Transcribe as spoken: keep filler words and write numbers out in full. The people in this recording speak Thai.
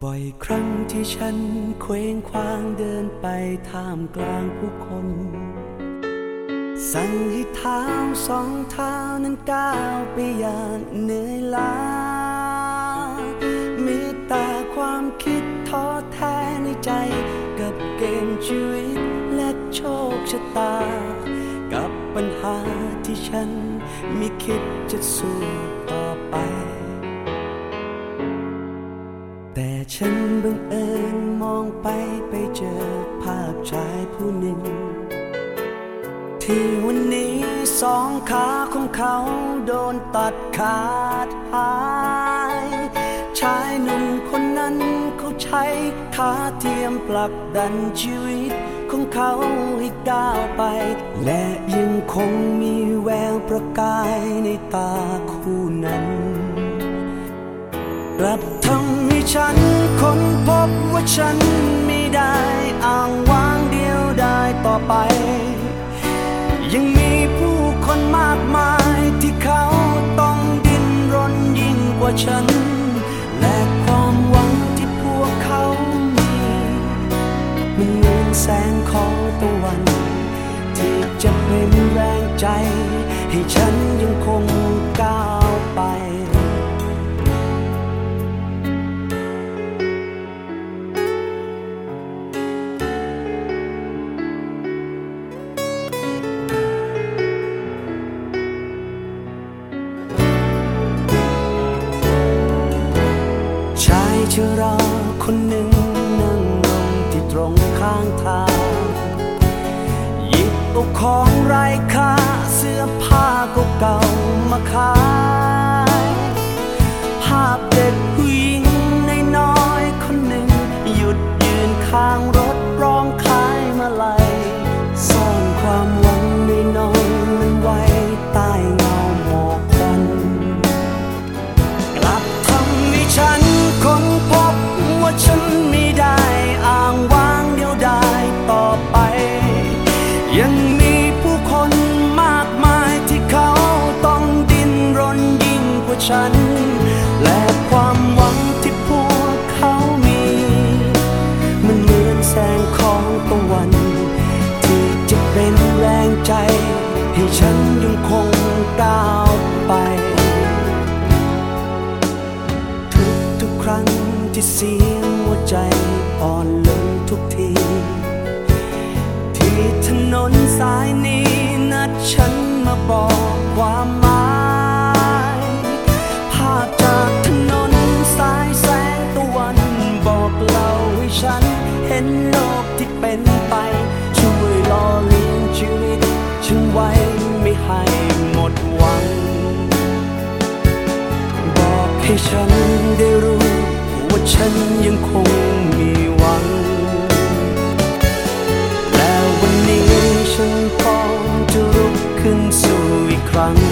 บ่อยครั้งที่ฉันเคว้งคว้างเดินไปท่ามกลางผู้คนสั่งให้เท้าสองเท้านั้นก้าวไปอย่างเหนื่อยล้ามีแต่ความคิดท้อแท้ในใจกับเกมชีวิตและโชคชะตากับปัญหาที่ฉันไม่คิดจะสู้ต่อไปแต่ฉันบังเอิญมองไปไปเจอภาพชายผู้หนึ่งที่วันนี้สองขาของเขาโดนตัดขาดหายชายหนุ่มคนนั้นเขาใช้ขาเทียมผลักดันชีวิตของเขาให้ก้าวไปและยังคงมีแววประกายในตาคู่นั้นกลับทำให้ฉันค้นพบว่าฉันไม่ได้อ้างว้างเดียวได้ต่อไปยังมีผู้คนมากมายที่เขาต้องดิ้นรนยิ่งกว่าฉันและความหวังที่พวกเขามีมันเหมือนแสงของตะวันที่จะเป็นแรงใจให้ฉันยังคงก้าวไปชายราคนหนึ่งนั่งลงที่ตรงข้างทางหยิบเอาของไร้ค่าเสื้อผ้าเก่าๆมาขายภาพเด็กผู้หญิงน้อยๆคนหนึ่งหยุดยืนข้างรถร้องขายมาลัยซ่อนความหวังน้อยๆนั้นไว้ใต้เงาหมอกควันกลับทำให้ฉันค้นพบว่าฉันไม่ได้อ้างว้างเดียวดายต่อไปยังมีผู้คนมากมายที่เขาต้องดิ้นรนยิ่งกว่าฉันและความหวังที่พวกเขามีมันเหมือนแสงของตะวันที่จะเป็นแรงใจให้ฉันยังคงก้าวไปทุกๆครั้งที่เสียงหัวใจอ่อนลงทุกทีที่ถนนสายนี้นัดฉันมาบอกความหมายภาพจากถนนสายแสงตะวันบอกเล่าให้ฉันเห็นโลกที่เป็นไปช่วยหล่อเลี้ยงชีวิตฉันไว้ไม่ให้หมดหวังบอกให้ฉันได้รู้ว่าฉันยังคงมีหวังและวันนี้ฉันพร้อมจะลุกขึ้นสู้อีกครั้ง